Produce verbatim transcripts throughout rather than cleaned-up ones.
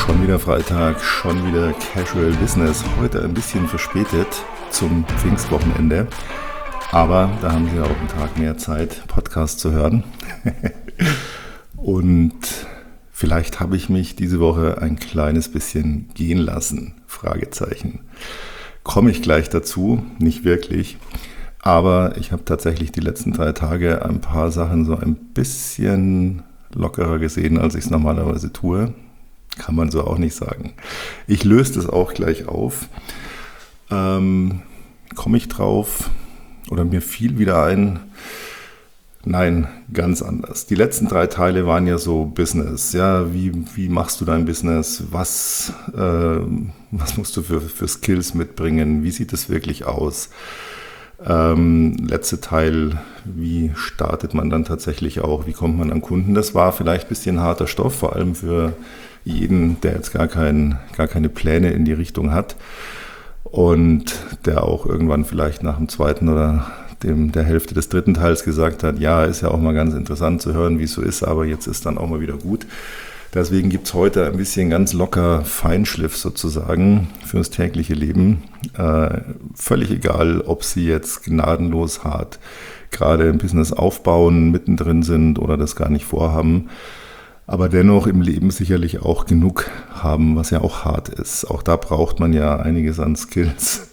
Schon wieder Freitag, schon wieder Casual Business. Heute ein bisschen verspätet zum Pfingstwochenende. Aber da haben Sie auch einen Tag mehr Zeit, Podcast zu hören. Und vielleicht habe ich mich diese Woche ein kleines bisschen gehen lassen. Fragezeichen. Komme ich gleich dazu? Nicht wirklich. Aber ich habe tatsächlich die letzten drei Tage ein paar Sachen so ein bisschen lockerer gesehen, als ich es normalerweise tue. Kann man so auch nicht sagen. Ich löse das auch gleich auf. Ähm, komme ich drauf oder mir fiel wieder ein? Nein, ganz anders. Die letzten drei Teile waren ja so Business. Ja, wie, wie machst du dein Business? Was, äh, was musst du für, für Skills mitbringen? Wie sieht es wirklich aus? Ähm, letzte Teil, wie startet man dann tatsächlich auch? Wie kommt man an Kunden? Das war vielleicht ein bisschen harter Stoff, vor allem für jeden, der jetzt gar, kein, gar keine Pläne in die Richtung hat und der auch irgendwann vielleicht nach dem zweiten oder dem, der Hälfte des dritten Teils gesagt hat, ja, ist ja auch mal ganz interessant zu hören, wie es so ist, aber jetzt ist dann auch mal wieder gut. Deswegen gibt es heute ein bisschen ganz locker Feinschliff sozusagen fürs tägliche Leben. Äh, völlig egal, ob Sie jetzt gnadenlos hart gerade ein Business aufbauen, mittendrin sind oder das gar nicht vorhaben, aber dennoch im Leben sicherlich auch genug haben, was ja auch hart ist. Auch da braucht man ja einiges an Skills.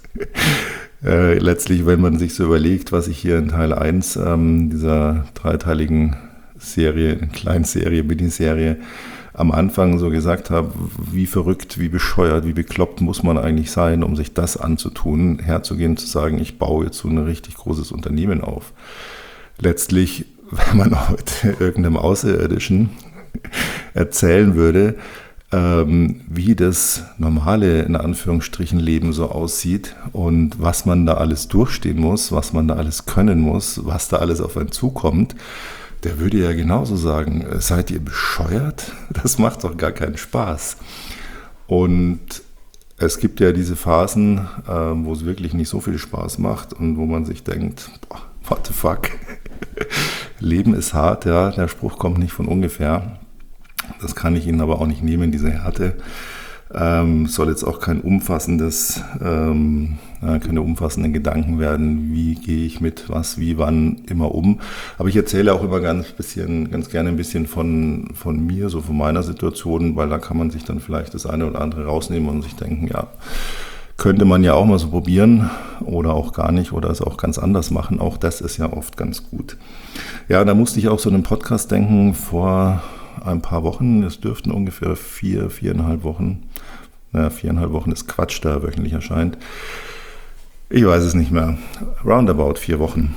äh, letztlich, wenn man sich so überlegt, was ich hier in Teil eins ähm, dieser dreiteiligen Serie, Kleinserie, Miniserie, am Anfang so gesagt habe, wie verrückt, wie bescheuert, wie bekloppt muss man eigentlich sein, um sich das anzutun, herzugehen, zu sagen, ich baue jetzt so ein richtig großes Unternehmen auf. Letztlich, wenn man heute irgendeinem Außerirdischen erzählen würde, ähm, wie das normale, in Anführungsstrichen, Leben so aussieht und was man da alles durchstehen muss, was man da alles können muss, was da alles auf einen zukommt, der würde ja genauso sagen, seid ihr bescheuert? Das macht doch gar keinen Spaß. Und es gibt ja diese Phasen, äh, wo es wirklich nicht so viel Spaß macht und wo man sich denkt, boah, what the fuck? Leben ist hart, ja, der Spruch kommt nicht von ungefähr. Das kann ich Ihnen aber auch nicht nehmen, diese Härte. Ähm, soll jetzt auch kein umfassendes, ähm, äh, keine umfassenden Gedanken werden, wie gehe ich mit was, wie, wann immer um. Aber ich erzähle auch immer ganz bisschen, ganz gerne ein bisschen von, von mir, so von meiner Situation, weil da kann man sich dann vielleicht das eine oder andere rausnehmen und sich denken, ja, könnte man ja auch mal so probieren oder auch gar nicht oder es auch ganz anders machen. Auch das ist ja oft ganz gut. Ja, da musste ich auch so einen Podcast denken vor ein paar Wochen. Es dürften ungefähr vier, viereinhalb Wochen, naja, viereinhalb Wochen ist Quatsch, da er wöchentlich erscheint. Ich weiß es nicht mehr. Roundabout vier Wochen.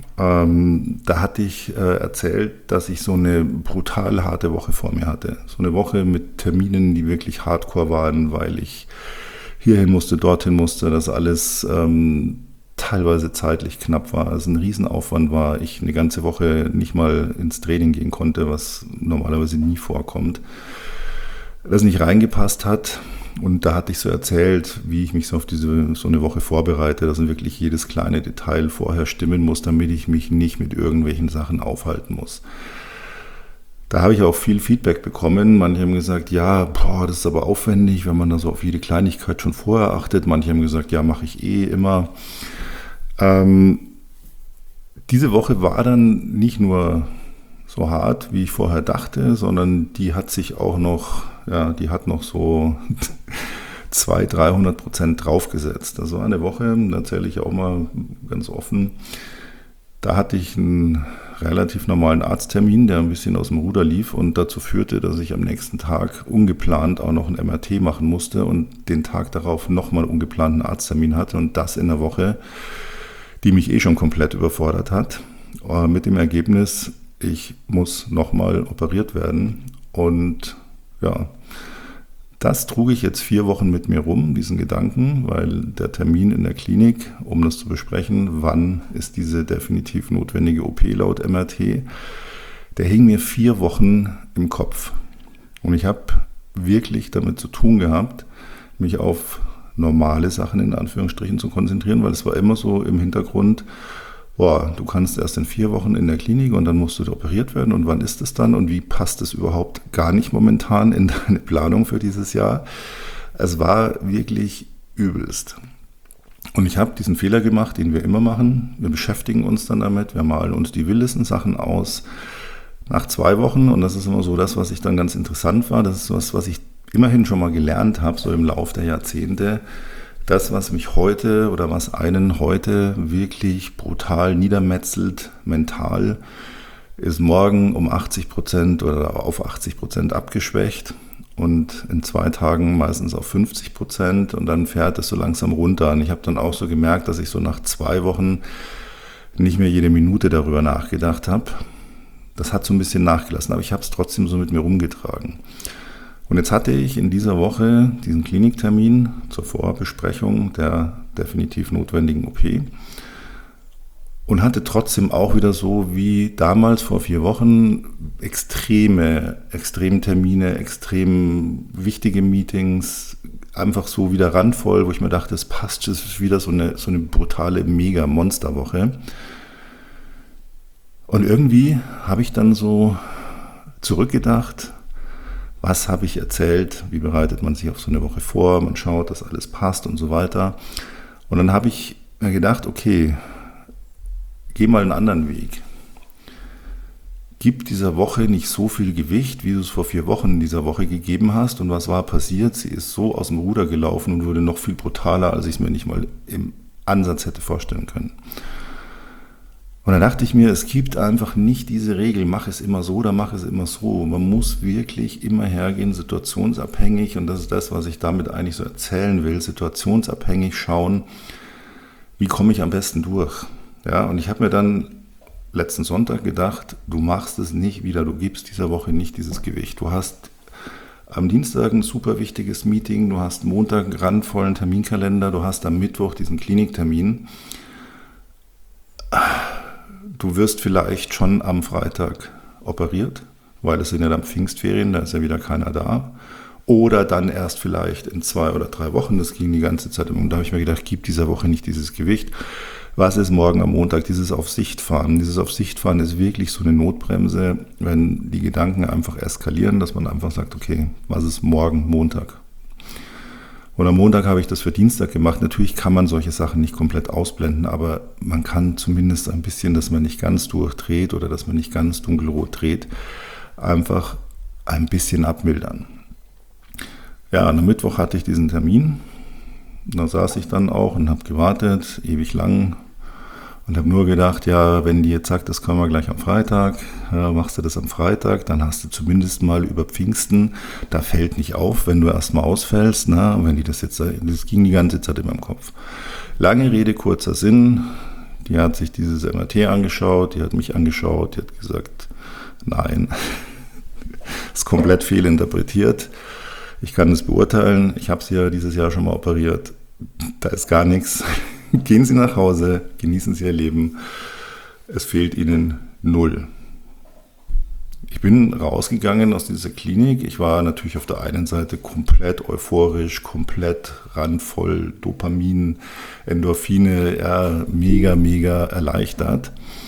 Ähm, da hatte ich äh, erzählt, dass ich so eine brutal harte Woche vor mir hatte. So eine Woche mit Terminen, die wirklich hardcore waren, weil ich hierhin musste, dorthin musste, das alles ähm, teilweise zeitlich knapp war, also ein Riesenaufwand war, ich eine ganze Woche nicht mal ins Training gehen konnte, was normalerweise nie vorkommt, das nicht reingepasst hat. Und da hatte ich so erzählt, wie ich mich so auf diese so eine Woche vorbereite, dass wirklich jedes kleine Detail vorher stimmen muss, damit ich mich nicht mit irgendwelchen Sachen aufhalten muss. Da habe ich auch viel Feedback bekommen. Manche haben gesagt, ja, boah, das ist aber aufwendig, wenn man da so auf jede Kleinigkeit schon vorher achtet. Manche haben gesagt, ja, mache ich eh immer. Ähm, diese Woche war dann nicht nur so hart, wie ich vorher dachte, sondern die hat sich auch noch, ja, die hat noch so zweihundert, dreihundert Prozent draufgesetzt. Also eine Woche, da erzähle ich auch mal ganz offen, da hatte ich einen relativ normalen Arzttermin, der ein bisschen aus dem Ruder lief und dazu führte, dass ich am nächsten Tag ungeplant auch noch ein M R T machen musste und den Tag darauf nochmal ungeplanten Arzttermin hatte und das in der Woche, die mich eh schon komplett überfordert hat. Mit dem Ergebnis, ich muss nochmal operiert werden und ja, das trug ich jetzt vier Wochen mit mir rum, diesen Gedanken, weil der Termin in der Klinik, um das zu besprechen, wann ist diese definitiv notwendige O P laut M R T, der hing mir vier Wochen im Kopf. Und ich habe wirklich damit zu tun gehabt, mich auf normale Sachen in Anführungsstrichen zu konzentrieren, weil es war immer so im Hintergrund, boah, du kannst erst in vier Wochen in der Klinik und dann musst du operiert werden und wann ist es dann und wie passt es überhaupt gar nicht momentan in deine Planung für dieses Jahr. Es war wirklich übelst. Und ich habe diesen Fehler gemacht, den wir immer machen. Wir beschäftigen uns dann damit, wir malen uns die wildesten Sachen aus. Nach zwei Wochen, und das ist immer so das, was ich dann ganz interessant war, das ist was, was ich immerhin schon mal gelernt habe, so im Lauf der Jahrzehnte, das, was mich heute oder was einen heute wirklich brutal niedermetzelt, mental, ist morgen um achtzig Prozent oder auf achtzig Prozent abgeschwächt und in zwei Tagen meistens auf fünfzig Prozent und dann fährt es so langsam runter. Und ich habe dann auch so gemerkt, dass ich so nach zwei Wochen nicht mehr jede Minute darüber nachgedacht habe. Das hat so ein bisschen nachgelassen, aber ich habe es trotzdem so mit mir rumgetragen. Und jetzt hatte ich in dieser Woche diesen Kliniktermin zur Vorbesprechung der definitiv notwendigen O P und hatte trotzdem auch wieder so wie damals vor vier Wochen extreme, extreme Termine, extrem wichtige Meetings, einfach so wieder randvoll, wo ich mir dachte, es passt, es ist wieder so eine, so eine brutale Mega-Monsterwoche. Und irgendwie habe ich dann so zurückgedacht, was habe ich erzählt, wie bereitet man sich auf so eine Woche vor, man schaut, dass alles passt und so weiter. Und dann habe ich mir gedacht, okay, geh mal einen anderen Weg. Gib dieser Woche nicht so viel Gewicht, wie du es vor vier Wochen in dieser Woche gegeben hast. Und was war passiert? Sie ist so aus dem Ruder gelaufen und wurde noch viel brutaler, als ich es mir nicht mal im Ansatz hätte vorstellen können. Und dann dachte ich mir, es gibt einfach nicht diese Regel, mach es immer so oder mach es immer so. Man muss wirklich immer hergehen, situationsabhängig, und das ist das, was ich damit eigentlich so erzählen will, situationsabhängig schauen, wie komme ich am besten durch. Ja, und ich habe mir dann letzten Sonntag gedacht, du machst es nicht wieder, du gibst dieser Woche nicht dieses Gewicht. Du hast am Dienstag ein super wichtiges Meeting, du hast Montag einen randvollen Terminkalender, du hast am Mittwoch diesen Kliniktermin. Du wirst vielleicht schon am Freitag operiert, weil es sind ja dann Pfingstferien, da ist ja wieder keiner da. Oder dann erst vielleicht in zwei oder drei Wochen, das ging die ganze Zeit. Und da habe ich mir gedacht, gib dieser Woche nicht dieses Gewicht. Was ist morgen am Montag? Dieses Auf Sicht fahren. Dieses Auf Sicht fahren ist wirklich so eine Notbremse, wenn die Gedanken einfach eskalieren, dass man einfach sagt, okay, was ist morgen Montag? Und am Montag habe ich das für Dienstag gemacht. Natürlich kann man solche Sachen nicht komplett ausblenden, aber man kann zumindest ein bisschen, dass man nicht ganz durchdreht oder dass man nicht ganz dunkelrot dreht, einfach ein bisschen abmildern. Ja, am Mittwoch hatte ich diesen Termin. Da saß ich dann auch und habe gewartet, ewig lang, und habe nur gedacht, ja, wenn die jetzt sagt, das können wir gleich am Freitag, ja, machst du das am Freitag, dann hast du zumindest mal über Pfingsten, da fällt nicht auf, wenn du erstmal ausfällst, ne? Und wenn die das jetzt, das ging die ganze Zeit in meinem Kopf. Lange Rede, kurzer Sinn, die hat sich dieses M R T angeschaut, die hat mich angeschaut, die hat gesagt, nein, ist komplett fehlinterpretiert. Ich kann es beurteilen, ich habe sie ja dieses Jahr schon mal operiert, da ist gar nichts. Gehen Sie nach Hause, genießen Sie Ihr Leben, es fehlt Ihnen null. Ich bin rausgegangen aus dieser Klinik, ich war natürlich auf der einen Seite komplett euphorisch, komplett randvoll Dopamin, Endorphine, ja, mega, mega erleichtert.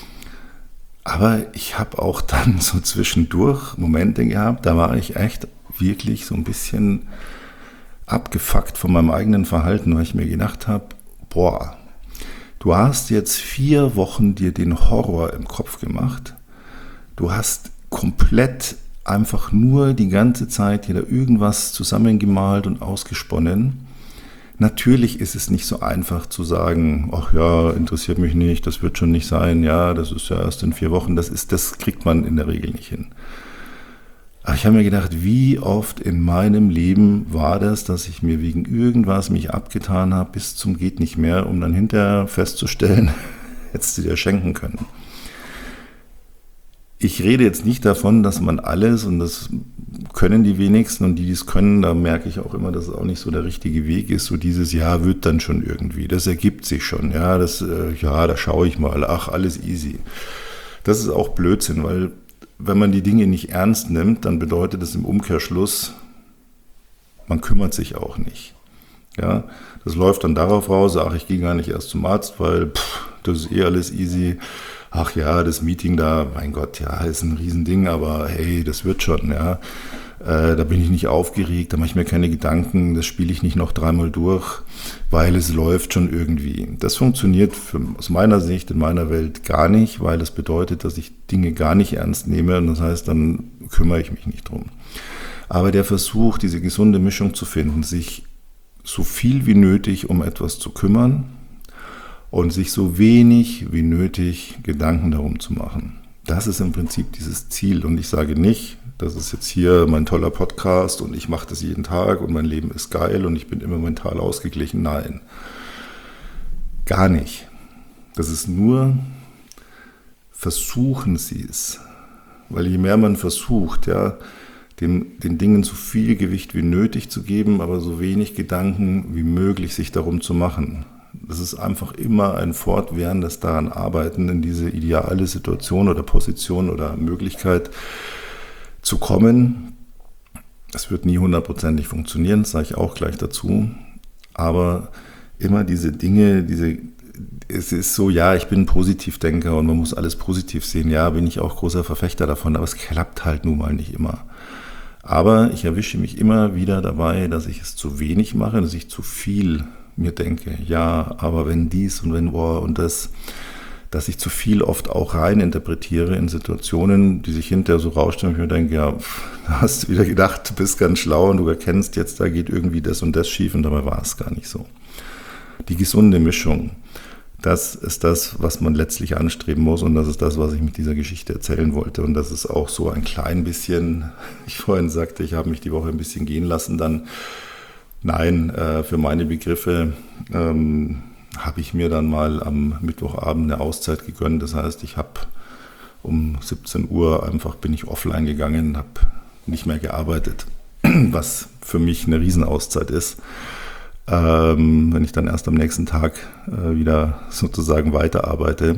Aber ich habe auch dann so zwischendurch Momente gehabt, da war ich echt wirklich so ein bisschen abgefuckt von meinem eigenen Verhalten, weil ich mir gedacht habe, boah, du hast jetzt vier Wochen dir den Horror im Kopf gemacht. Du hast komplett einfach nur die ganze Zeit dir da irgendwas zusammengemalt und ausgesponnen. Natürlich ist es nicht so einfach zu sagen, ach ja, interessiert mich nicht, das wird schon nicht sein, ja, das ist ja erst in vier Wochen, das ist, das kriegt man in der Regel nicht hin. Aber ich habe mir gedacht, wie oft in meinem Leben war das, dass ich mir wegen irgendwas mich abgetan habe bis zum geht nicht mehr, um dann hinterher festzustellen, hättest du dir schenken können. Ich rede jetzt nicht davon, dass man alles, und das können die wenigsten, und die, die es können, da merke ich auch immer, dass es auch nicht so der richtige Weg ist, so dieses Jahr wird dann schon irgendwie, das ergibt sich schon, ja, das, ja, da schaue ich mal, ach, alles easy. Das ist auch Blödsinn, weil wenn man die Dinge nicht ernst nimmt, dann bedeutet das im Umkehrschluss, man kümmert sich auch nicht. Ja, das läuft dann darauf raus, ach, ich gehe gar nicht erst zum Arzt, weil pff, das ist eh alles easy. Ach ja, das Meeting da, mein Gott, ja, ist ein Riesending, aber hey, das wird schon, ja. Äh, da bin ich nicht aufgeregt, da mache ich mir keine Gedanken, das spiele ich nicht noch dreimal durch, weil es läuft schon irgendwie. Das funktioniert für, aus meiner Sicht in meiner Welt gar nicht, weil das bedeutet, dass ich Dinge gar nicht ernst nehme und das heißt, dann kümmere ich mich nicht drum. Aber der Versuch, diese gesunde Mischung zu finden, sich so viel wie nötig um etwas zu kümmern und sich so wenig wie nötig Gedanken darum zu machen. Das ist im Prinzip dieses Ziel. Und ich sage nicht, das ist jetzt hier mein toller Podcast und ich mache das jeden Tag und mein Leben ist geil und ich bin immer mental ausgeglichen. Nein, gar nicht. Das ist nur, versuchen Sie es. Weil je mehr man versucht, ja, den, den Dingen so viel Gewicht wie nötig zu geben, aber so wenig Gedanken wie möglich sich darum zu machen. Das ist einfach immer ein fortwährendes daran arbeiten, in diese ideale Situation oder Position oder Möglichkeit zu kommen. Das wird nie hundertprozentig funktionieren, das sage ich auch gleich dazu. Aber immer diese Dinge, diese, es ist so, ja, ich bin ein Positivdenker und man muss alles positiv sehen. Ja, bin ich auch großer Verfechter davon, aber es klappt halt nun mal nicht immer. Aber ich erwische mich immer wieder dabei, dass ich es zu wenig mache, dass ich zu viel mir denke, ja, aber wenn dies und wenn oh, und das, dass ich zu viel oft auch rein interpretiere in Situationen, die sich hinterher so rausstellen und ich mir denke, ja, pff, da hast du wieder gedacht, du bist ganz schlau und du erkennst jetzt, da geht irgendwie das und das schief und dabei war es gar nicht so. Die gesunde Mischung, das ist das, was man letztlich anstreben muss und das ist das, was ich mit dieser Geschichte erzählen wollte und das ist auch so ein klein bisschen, ich vorhin sagte, ich habe mich die Woche ein bisschen gehen lassen, dann Nein, äh, für meine Begriffe ähm, habe ich mir dann mal am Mittwochabend eine Auszeit gegönnt. Das heißt, ich habe um siebzehn Uhr einfach bin ich offline gegangen, habe nicht mehr gearbeitet, was für mich eine Riesenauszeit ist. Ähm, wenn ich dann erst am nächsten Tag äh, wieder sozusagen weiterarbeite.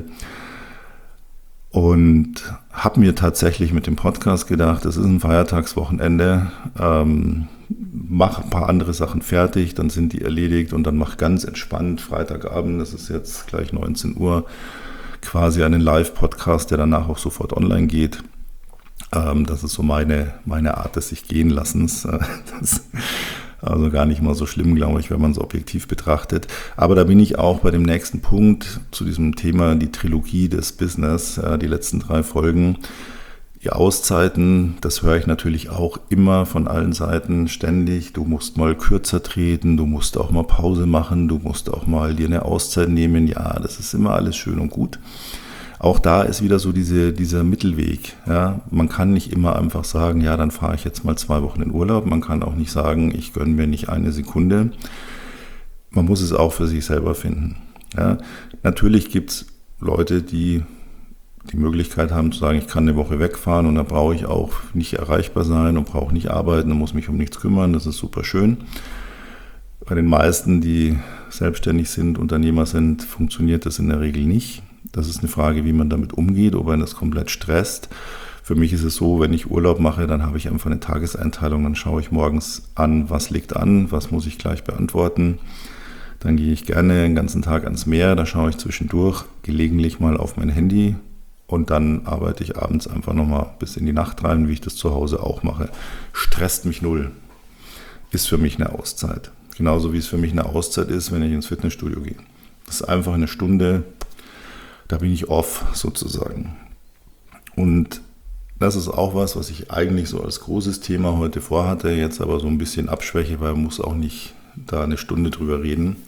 Und habe mir tatsächlich mit dem Podcast gedacht, es ist ein Feiertagswochenende, ähm, mach ein paar andere Sachen fertig, dann sind die erledigt und dann mach ganz entspannt Freitagabend, das ist jetzt gleich neunzehn Uhr, quasi einen Live-Podcast, der danach auch sofort online geht. Ähm, das ist so meine, meine Art des sich gehen Lassens. Das also gar nicht mal so schlimm, glaube ich, wenn man es objektiv betrachtet. Aber da bin ich auch bei dem nächsten Punkt zu diesem Thema, die Trilogie des Business, die letzten drei Folgen. Die Auszeiten, das höre ich natürlich auch immer von allen Seiten ständig. Du musst mal kürzer treten, du musst auch mal Pause machen, du musst auch mal dir eine Auszeit nehmen. Ja, das ist immer alles schön und gut. Auch da ist wieder so diese, dieser Mittelweg. Ja, man kann nicht immer einfach sagen, ja, dann fahre ich jetzt mal zwei Wochen in Urlaub. Man kann auch nicht sagen, ich gönne mir nicht eine Sekunde. Man muss es auch für sich selber finden. Ja, natürlich gibt es Leute, die die Möglichkeit haben zu sagen, ich kann eine Woche wegfahren und da brauche ich auch nicht erreichbar sein und brauche nicht arbeiten und muss mich um nichts kümmern. Das ist super schön. Bei den meisten, die selbstständig sind, Unternehmer sind, funktioniert das in der Regel nicht. Das ist eine Frage, wie man damit umgeht, ob einen das komplett stresst. Für mich ist es so, wenn ich Urlaub mache, dann habe ich einfach eine Tageseinteilung. Dann schaue ich morgens an, was liegt an, was muss ich gleich beantworten. Dann gehe ich gerne den ganzen Tag ans Meer, da schaue ich zwischendurch gelegentlich mal auf mein Handy und dann arbeite ich abends einfach nochmal bis in die Nacht rein, wie ich das zu Hause auch mache. Stresst mich null. Ist für mich eine Auszeit. Genauso wie es für mich eine Auszeit ist, wenn ich ins Fitnessstudio gehe. Das ist einfach eine Stunde, da bin ich off sozusagen. Und das ist auch was, was ich eigentlich so als großes Thema heute vorhatte, jetzt aber so ein bisschen abschwäche, weil man muss auch nicht da eine Stunde drüber reden.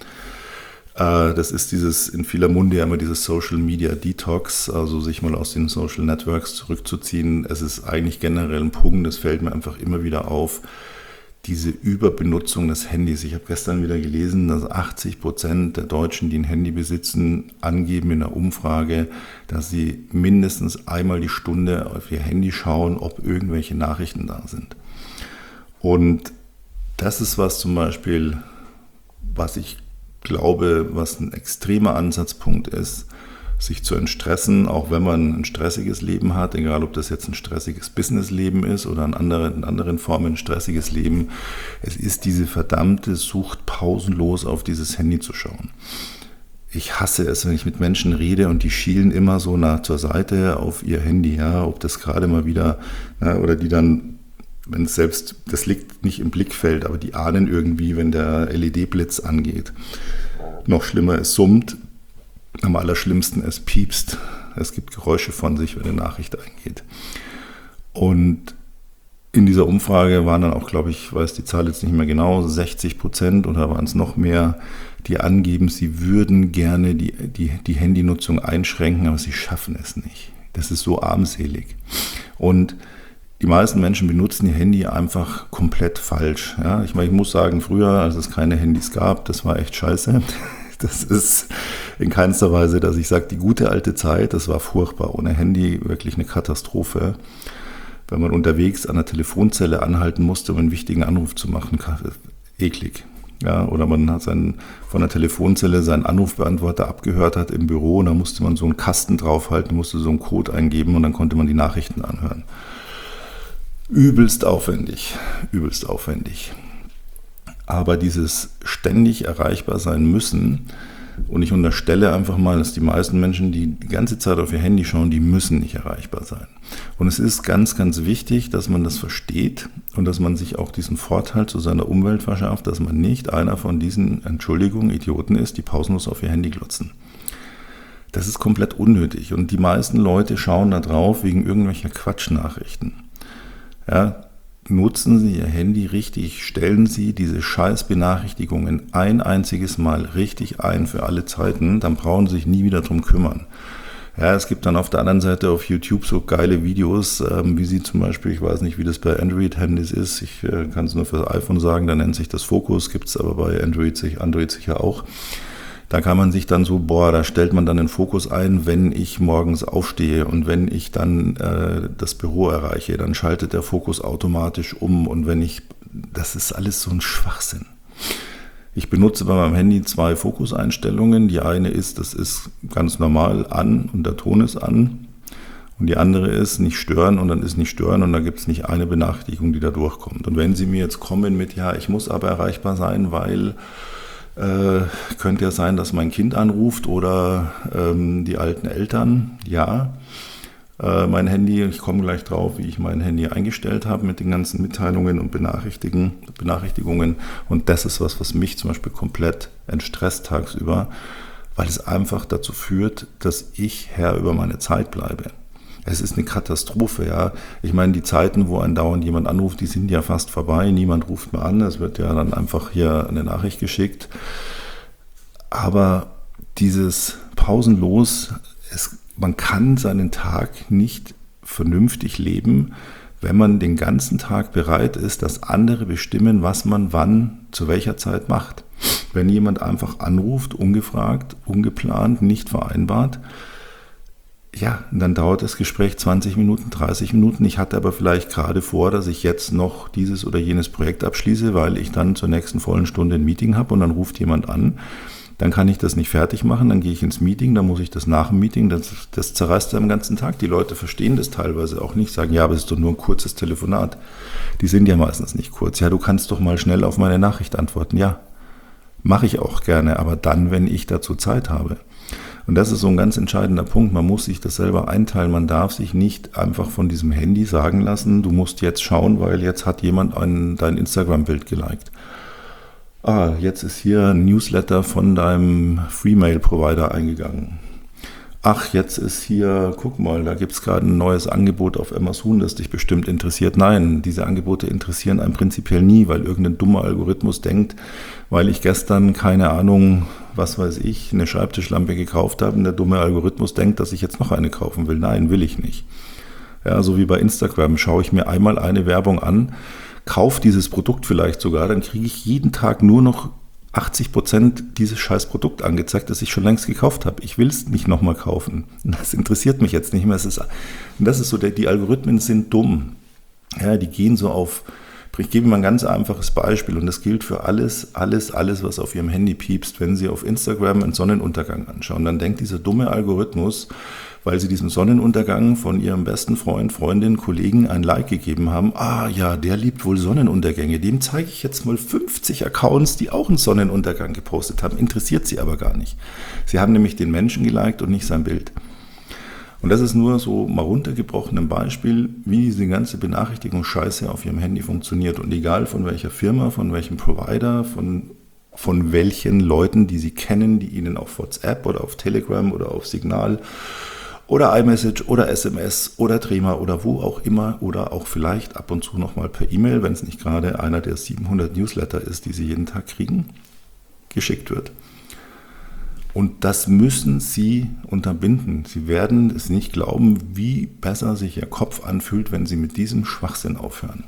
Das ist dieses, in vieler Munde ja immer dieses Social Media Detox, also sich mal aus den Social Networks zurückzuziehen. Es ist eigentlich generell ein Punkt, das fällt mir einfach immer wieder auf, diese Überbenutzung des Handys. Ich habe gestern wieder gelesen, dass achtzig Prozent der Deutschen, die ein Handy besitzen, angeben in einer Umfrage, dass sie mindestens einmal die Stunde auf ihr Handy schauen, ob irgendwelche Nachrichten da sind. Und das ist was zum Beispiel, was ich glaube, was ein extremer Ansatzpunkt ist, sich zu entstressen, auch wenn man ein stressiges Leben hat, egal ob das jetzt ein stressiges Businessleben ist oder in anderen, in anderen Formen ein stressiges Leben. Es ist diese verdammte Sucht, pausenlos auf dieses Handy zu schauen. Ich hasse es, wenn ich mit Menschen rede und die schielen immer so nach zur Seite auf ihr Handy, ja, ob das gerade mal wieder, ja, oder die dann, wenn es selbst, das liegt nicht im Blickfeld, aber die ahnen irgendwie, wenn der L E D-Blitz angeht. Noch schlimmer, es summt, am allerschlimmsten, es piepst, es gibt Geräusche von sich, wenn eine Nachricht eingeht. Und in dieser Umfrage waren dann auch, glaube ich, ich weiß die Zahl jetzt nicht mehr genau, sechzig Prozent oder waren es noch mehr, die angeben, sie würden gerne die, die, die Handynutzung einschränken, aber sie schaffen es nicht. Das ist so armselig. Und die meisten Menschen benutzen ihr Handy einfach komplett falsch. Ja, ich meine, ich muss sagen, früher, als es keine Handys gab, das war echt scheiße. Das ist in keinster Weise, dass ich sage, die gute alte Zeit, das war furchtbar. Ohne Handy wirklich eine Katastrophe. Wenn man unterwegs an der Telefonzelle anhalten musste, um einen wichtigen Anruf zu machen, eklig. Ja, oder man hat seinen, von der Telefonzelle seinen Anrufbeantworter abgehört hat im Büro und da musste man so einen Kasten draufhalten, musste so einen Code eingeben und dann konnte man die Nachrichten anhören. Übelst aufwendig, übelst aufwendig. Aber dieses ständig erreichbar sein müssen, und ich unterstelle einfach mal, dass die meisten Menschen, die die ganze Zeit auf ihr Handy schauen, die müssen nicht erreichbar sein. Und es ist ganz, ganz wichtig, dass man das versteht und dass man sich auch diesen Vorteil zu seiner Umwelt verschafft, dass man nicht einer von diesen, Entschuldigung, Idioten ist, die pausenlos auf ihr Handy glotzen. Das ist komplett unnötig und die meisten Leute schauen da drauf wegen irgendwelcher Quatschnachrichten. Ja, nutzen Sie Ihr Handy richtig, stellen Sie diese Scheiß-Benachrichtigungen ein einziges Mal richtig ein für alle Zeiten, dann brauchen Sie sich nie wieder drum kümmern. Ja, es gibt dann auf der anderen Seite auf YouTube so geile Videos, ähm, wie Sie zum Beispiel, ich weiß nicht, wie das bei Android-Handys ist, ich äh, kann es nur für das iPhone sagen, da nennt sich das Focus, gibt es aber bei Android, Android sicher auch. Da kann man sich dann so, boah, da stellt man dann den Fokus ein, wenn ich morgens aufstehe und wenn ich dann äh, das Büro erreiche, dann schaltet der Fokus automatisch um und wenn ich, das ist alles so ein Schwachsinn. Ich benutze bei meinem Handy zwei Fokuseinstellungen. Die eine ist, das ist ganz normal an und der Ton ist an. Und die andere ist nicht stören und dann ist nicht stören und da gibt es nicht eine Benachrichtigung, die da durchkommt. Und wenn Sie mir jetzt kommen mit, ja, ich muss aber erreichbar sein, weil Äh, könnte ja sein, dass mein Kind anruft oder ähm, die alten Eltern. Ja, äh, mein Handy, ich komme gleich drauf, wie ich mein Handy eingestellt habe mit den ganzen Mitteilungen und Benachrichtigen, Benachrichtigungen. Und das ist was, was mich zum Beispiel komplett entstresst tagsüber, weil es einfach dazu führt, dass ich Herr über meine Zeit bleibe. Es ist eine Katastrophe, ja. Ich meine, die Zeiten, wo andauernd jemand anruft, die sind ja fast vorbei. Niemand ruft mehr an. Es wird ja dann einfach hier eine Nachricht geschickt. Aber dieses pausenlos, es, man kann seinen Tag nicht vernünftig leben, wenn man den ganzen Tag bereit ist, dass andere bestimmen, was man wann, zu welcher Zeit macht. Wenn jemand einfach anruft, ungefragt, ungeplant, nicht vereinbart, ja, dann dauert das Gespräch zwanzig Minuten, dreißig Minuten. Ich hatte aber vielleicht gerade vor, dass ich jetzt noch dieses oder jenes Projekt abschließe, weil ich dann zur nächsten vollen Stunde ein Meeting habe und dann ruft jemand an. Dann kann ich das nicht fertig machen, dann gehe ich ins Meeting, dann muss ich das nach dem Meeting, das, das zerreißt am ganzen Tag. Die Leute verstehen das teilweise auch nicht, sagen, ja, aber es ist doch nur ein kurzes Telefonat. Die sind ja meistens nicht kurz. Ja, du kannst doch mal schnell auf meine Nachricht antworten. Ja, mache ich auch gerne, aber dann, wenn ich dazu Zeit habe. Und das ist so ein ganz entscheidender Punkt. Man muss sich das selber einteilen. Man darf sich nicht einfach von diesem Handy sagen lassen, du musst jetzt schauen, weil jetzt hat jemand ein, dein Instagram-Bild geliked. Ah, jetzt ist hier ein Newsletter von deinem Freemail-Provider eingegangen. Ach, jetzt ist hier, guck mal, da gibt es gerade ein neues Angebot auf Amazon, das dich bestimmt interessiert. Nein, diese Angebote interessieren einen prinzipiell nie, weil irgendein dummer Algorithmus denkt, weil ich gestern, keine Ahnung, was weiß ich, eine Schreibtischlampe gekauft habe und der dumme Algorithmus denkt, dass ich jetzt noch eine kaufen will. Nein, will ich nicht. Ja, so wie bei Instagram schaue ich mir einmal eine Werbung an, kaufe dieses Produkt vielleicht sogar, dann kriege ich jeden Tag nur noch achtzig Prozent dieses scheiß Produkt angezeigt, das ich schon längst gekauft habe. Ich will es nicht nochmal kaufen. Das interessiert mich jetzt nicht mehr. Es ist, das ist so, die Algorithmen sind dumm. Ja, die gehen so auf Ich gebe Ihnen mal ein ganz einfaches Beispiel und das gilt für alles, alles, alles, was auf Ihrem Handy piepst. Wenn Sie auf Instagram einen Sonnenuntergang anschauen, dann denkt dieser dumme Algorithmus, weil Sie diesem Sonnenuntergang von Ihrem besten Freund, Freundin, Kollegen ein Like gegeben haben, ah ja, der liebt wohl Sonnenuntergänge, dem zeige ich jetzt mal fünfzig Accounts, die auch einen Sonnenuntergang gepostet haben, interessiert Sie aber gar nicht. Sie haben nämlich den Menschen geliked und nicht sein Bild. Und das ist nur so mal runtergebrochen ein Beispiel, wie diese ganze Benachrichtigungsscheiße auf Ihrem Handy funktioniert. Und egal von welcher Firma, von welchem Provider, von, von welchen Leuten, die Sie kennen, die Ihnen auf WhatsApp oder auf Telegram oder auf Signal oder iMessage oder S M S oder Trema oder wo auch immer oder auch vielleicht ab und zu nochmal per E-Mail, wenn es nicht gerade einer der siebenhundert Newsletter ist, die Sie jeden Tag kriegen, geschickt wird. Und das müssen Sie unterbinden. Sie werden es nicht glauben, wie besser sich Ihr Kopf anfühlt, wenn Sie mit diesem Schwachsinn aufhören.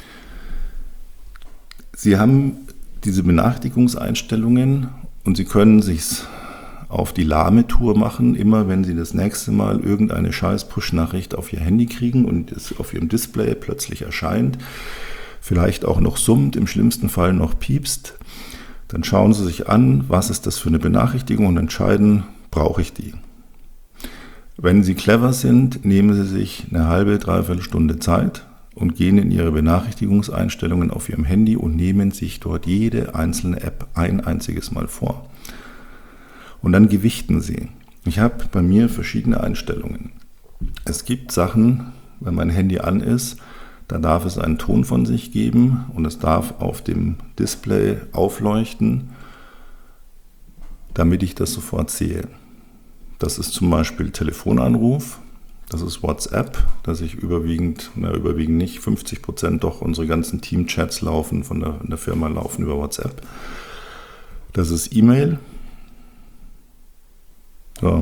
Sie haben diese Benachrichtigungseinstellungen und Sie können sich's auf die lahme Tour machen, immer wenn Sie das nächste Mal irgendeine scheiß Push-Nachricht auf Ihr Handy kriegen und es auf Ihrem Display plötzlich erscheint, vielleicht auch noch summt, im schlimmsten Fall noch piepst. Dann schauen Sie sich an, was ist das für eine Benachrichtigung und entscheiden, brauche ich die. Wenn Sie clever sind, nehmen Sie sich eine halbe, dreiviertel Stunde Zeit und gehen in Ihre Benachrichtigungseinstellungen auf Ihrem Handy und nehmen sich dort jede einzelne App ein einziges Mal vor. Und dann gewichten Sie. Ich habe bei mir verschiedene Einstellungen. Es gibt Sachen, wenn mein Handy an ist, da darf es einen Ton von sich geben und es darf auf dem Display aufleuchten, damit ich das sofort sehe. Das ist zum Beispiel Telefonanruf, das ist WhatsApp, dass ich überwiegend, na überwiegend nicht, fünfzig Prozent doch unsere ganzen Team-Chats laufen, von der, der Firma laufen über WhatsApp. Das ist E-Mail. Ja.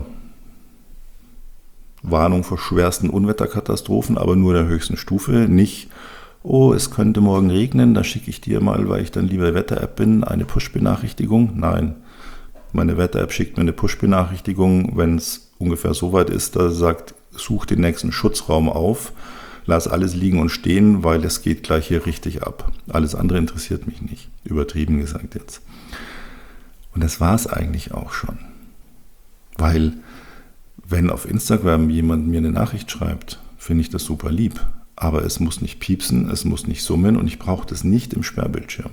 Warnung vor schwersten Unwetterkatastrophen, aber nur der höchsten Stufe. Nicht, oh, es könnte morgen regnen, da schicke ich dir mal, weil ich dann lieber Wetter-App bin, eine Push-Benachrichtigung. Nein, meine Wetter-App schickt mir eine Push-Benachrichtigung, wenn es ungefähr so weit ist, dass sie sagt, such den nächsten Schutzraum auf, lass alles liegen und stehen, weil es geht gleich hier richtig ab. Alles andere interessiert mich nicht, übertrieben gesagt jetzt. Und das war es eigentlich auch schon. Weil wenn auf Instagram jemand mir eine Nachricht schreibt, finde ich das super lieb. Aber es muss nicht piepsen, es muss nicht summen und ich brauche das nicht im Sperrbildschirm.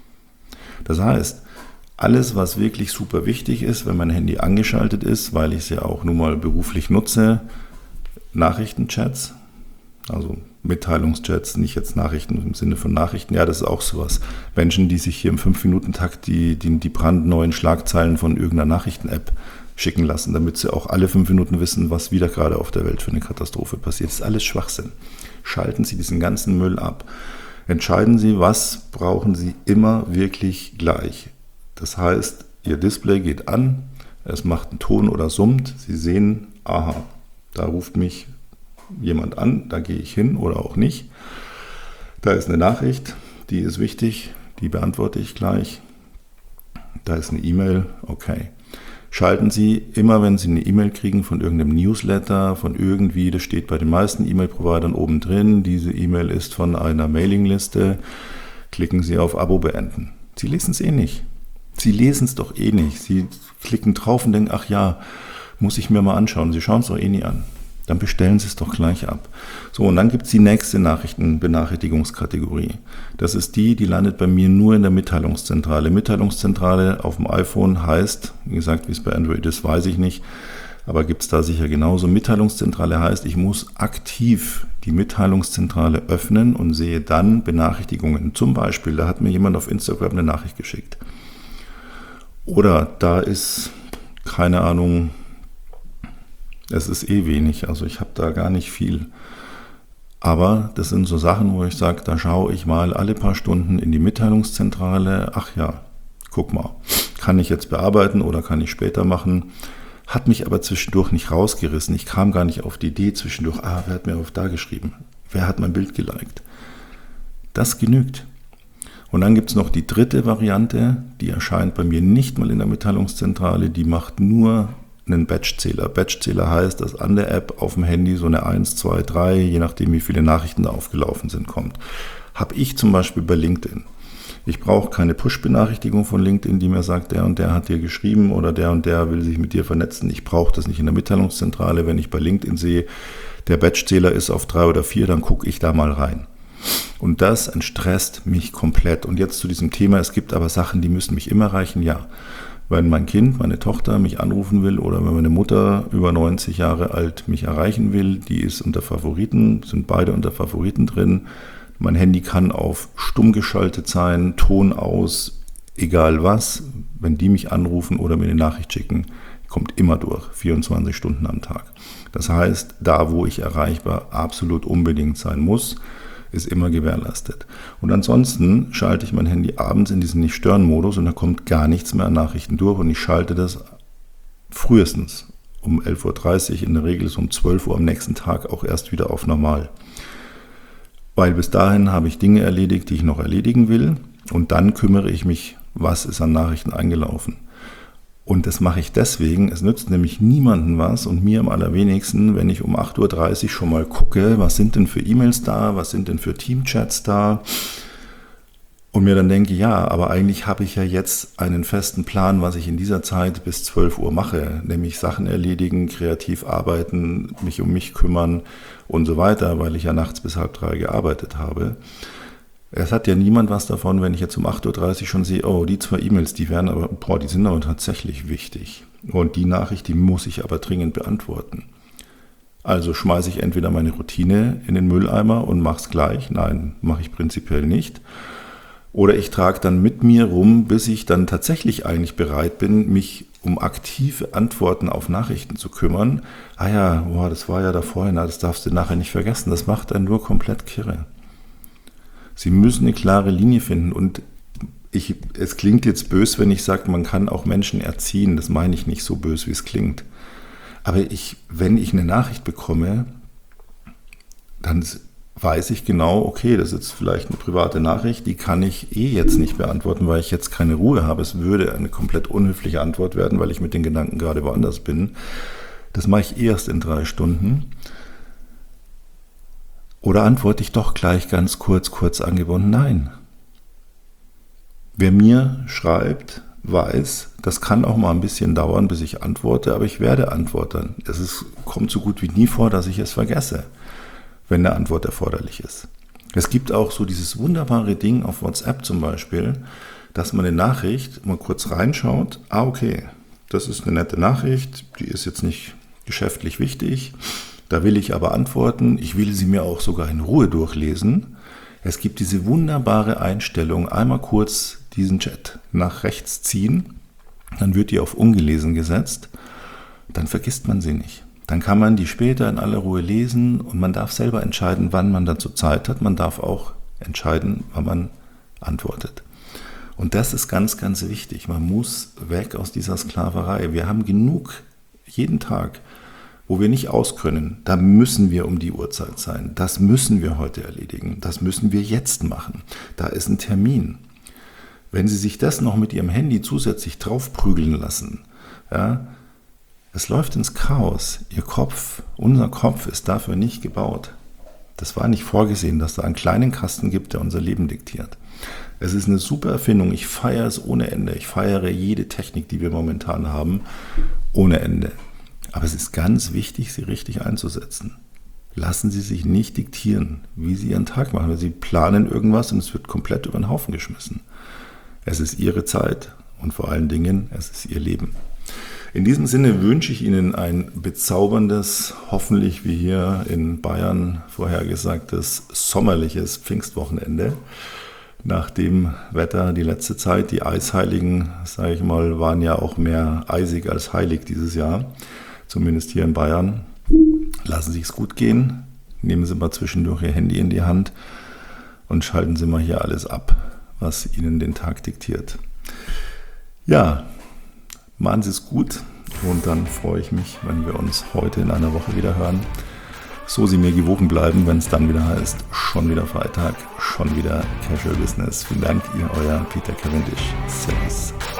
Das heißt, alles, was wirklich super wichtig ist, wenn mein Handy angeschaltet ist, weil ich es ja auch nun mal beruflich nutze, Nachrichtenchats, also Mitteilungschats, nicht jetzt Nachrichten im Sinne von Nachrichten, ja, das ist auch sowas. Menschen, die sich hier im fünf Minuten Takt die, die, die brandneuen Schlagzeilen von irgendeiner Nachrichten-App schicken lassen, damit sie auch alle fünf Minuten wissen, was wieder gerade auf der Welt für eine Katastrophe passiert. Das ist alles Schwachsinn. Schalten Sie diesen ganzen Müll ab. Entscheiden Sie, was brauchen Sie immer wirklich gleich. Das heißt, Ihr Display geht an, es macht einen Ton oder summt. Sie sehen, aha, da ruft mich jemand an, da gehe ich hin oder auch nicht. Da ist eine Nachricht, die ist wichtig, die beantworte ich gleich. Da ist eine E-Mail, okay. Schalten Sie immer, wenn Sie eine E-Mail kriegen von irgendeinem Newsletter, von irgendwie, das steht bei den meisten E-Mail-Providern oben drin, diese E-Mail ist von einer Mailingliste, klicken Sie auf Abo beenden. Sie lesen es eh nicht. Sie lesen es doch eh nicht. Sie klicken drauf und denken, ach ja, muss ich mir mal anschauen. Sie schauen es doch eh nie an. Dann bestellen Sie es doch gleich ab. So, und dann gibt es die nächste Nachrichtenbenachrichtigungskategorie. Das ist die, die landet bei mir nur in der Mitteilungszentrale. Mitteilungszentrale auf dem iPhone heißt, wie gesagt, wie es bei Android ist, weiß ich nicht, aber gibt es da sicher genauso. Mitteilungszentrale heißt, ich muss aktiv die Mitteilungszentrale öffnen und sehe dann Benachrichtigungen. Zum Beispiel, da hat mir jemand auf Instagram eine Nachricht geschickt. Oder da ist, keine Ahnung, es ist eh wenig, also ich habe da gar nicht viel. Aber das sind so Sachen, wo ich sage, da schaue ich mal alle paar Stunden in die Mitteilungszentrale. Ach ja, guck mal, kann ich jetzt bearbeiten oder kann ich später machen? Hat mich aber zwischendurch nicht rausgerissen. Ich kam gar nicht auf die Idee zwischendurch, ah, wer hat mir auf da geschrieben? Wer hat mein Bild geliked? Das genügt. Und dann gibt es noch die dritte Variante, die erscheint bei mir nicht mal in der Mitteilungszentrale, die macht nur einen Batchzähler. Batchzähler heißt, dass an der App auf dem Handy so eine eins, zwei, drei, je nachdem wie viele Nachrichten da aufgelaufen sind, kommt. habe ich zum Beispiel bei LinkedIn. Ich brauche keine Push-Benachrichtigung von LinkedIn, die mir sagt, der und der hat dir geschrieben oder der und der will sich mit dir vernetzen. Ich brauche das nicht in der Mitteilungszentrale. Wenn ich bei LinkedIn sehe, der Batch-Zähler ist auf drei oder vier, dann gucke ich da mal rein. Und das entstresst mich komplett. Und jetzt zu diesem Thema, es gibt aber Sachen, die müssen mich immer erreichen, ja. Wenn mein Kind, meine Tochter mich anrufen will oder wenn meine Mutter über neunzig Jahre alt mich erreichen will, die ist unter Favoriten, sind beide unter Favoriten drin. Mein Handy kann auf stumm geschaltet sein, Ton aus, egal was. Wenn die mich anrufen oder mir eine Nachricht schicken, kommt immer durch, vierundzwanzig Stunden am Tag. Das heißt, da wo ich erreichbar absolut unbedingt sein muss, ist immer gewährleistet. Und ansonsten schalte ich mein Handy abends in diesen Nicht-Stören-Modus und da kommt gar nichts mehr an Nachrichten durch und ich schalte das frühestens um elf Uhr dreißig, in der Regel ist um zwölf Uhr am nächsten Tag auch erst wieder auf normal. Weil bis dahin habe ich Dinge erledigt, die ich noch erledigen will und dann kümmere ich mich, was ist an Nachrichten eingelaufen. Und das mache ich deswegen, es nützt nämlich niemandem was und mir am allerwenigsten, wenn ich um acht Uhr dreißig schon mal gucke, was sind denn für E-Mails da, was sind denn für Teamchats da und mir dann denke, ja, aber eigentlich habe ich ja jetzt einen festen Plan, was ich in dieser Zeit bis zwölf Uhr mache, nämlich Sachen erledigen, kreativ arbeiten, mich um mich kümmern und so weiter, weil ich ja nachts bis halb drei gearbeitet habe. Es hat ja niemand was davon, wenn ich jetzt um acht Uhr dreißig schon sehe, oh, die zwei E-Mails, die werden aber, boah, die sind aber tatsächlich wichtig. Und die Nachricht, die muss ich aber dringend beantworten. Also schmeiße ich entweder meine Routine in den Mülleimer und mache es gleich. Nein, mache ich prinzipiell nicht. Oder ich trage dann mit mir rum, bis ich dann tatsächlich eigentlich bereit bin, mich um aktive Antworten auf Nachrichten zu kümmern. Ah ja, boah, das war ja da vorhin, das darfst du nachher nicht vergessen. Das macht einen nur komplett kirre. Sie müssen eine klare Linie finden und ich, es klingt jetzt böse, wenn ich sage, man kann auch Menschen erziehen. Das meine ich nicht so böse, wie es klingt. Aber ich, wenn ich eine Nachricht bekomme, dann weiß ich genau, okay, das ist jetzt vielleicht eine private Nachricht, die kann ich eh jetzt nicht beantworten, weil ich jetzt keine Ruhe habe. Es würde eine komplett unhöfliche Antwort werden, weil ich mit den Gedanken gerade woanders bin. Das mache ich erst in drei Stunden. Oder antworte ich doch gleich ganz kurz, kurz angebunden, nein. Wer mir schreibt, weiß, das kann auch mal ein bisschen dauern, bis ich antworte, aber ich werde antworten. Es ist, kommt so gut wie nie vor, dass ich es vergesse, wenn eine Antwort erforderlich ist. Es gibt auch so dieses wunderbare Ding auf WhatsApp zum Beispiel, dass man eine Nachricht mal kurz reinschaut, ah okay, das ist eine nette Nachricht, die ist jetzt nicht geschäftlich wichtig, da will ich aber antworten, ich will sie mir auch sogar in Ruhe durchlesen. Es gibt diese wunderbare Einstellung, einmal kurz diesen Chat nach rechts ziehen, dann wird die auf ungelesen gesetzt, dann vergisst man sie nicht. Dann kann man die später in aller Ruhe lesen und man darf selber entscheiden, wann man dazu Zeit hat. Man darf auch entscheiden, wann man antwortet. Und das ist ganz, ganz wichtig. Man muss weg aus dieser Sklaverei. Wir haben genug, jeden Tag, wo wir nicht auskönnen, da müssen wir um die Uhrzeit sein. Das müssen wir heute erledigen. Das müssen wir jetzt machen. Da ist ein Termin. Wenn Sie sich das noch mit Ihrem Handy zusätzlich draufprügeln lassen, ja, es läuft ins Chaos. Ihr Kopf, unser Kopf ist dafür nicht gebaut. Das war nicht vorgesehen, dass da einen kleinen Kasten gibt, der unser Leben diktiert. Es ist eine super Erfindung. Ich feiere es ohne Ende. Ich feiere jede Technik, die wir momentan haben, ohne Ende. Aber es ist ganz wichtig, sie richtig einzusetzen. Lassen Sie sich nicht diktieren, wie Sie Ihren Tag machen. Sie planen irgendwas und es wird komplett über den Haufen geschmissen. Es ist Ihre Zeit und vor allen Dingen, es ist Ihr Leben. In diesem Sinne wünsche ich Ihnen ein bezauberndes, hoffentlich wie hier in Bayern vorhergesagtes, sommerliches Pfingstwochenende. Nach dem Wetter die letzte Zeit, die Eisheiligen, sage ich mal, waren ja auch mehr eisig als heilig dieses Jahr. Zumindest hier in Bayern. Lassen Sie es gut gehen. Nehmen Sie mal zwischendurch Ihr Handy in die Hand und schalten Sie mal hier alles ab, was Ihnen den Tag diktiert. Ja, machen Sie es gut und dann freue ich mich, wenn wir uns heute in einer Woche wieder hören. So Sie mir gewogen bleiben, wenn es dann wieder heißt, schon wieder Freitag, schon wieder Casual Business. Vielen Dank, Ihr Euer Peter Cavendish. Servus.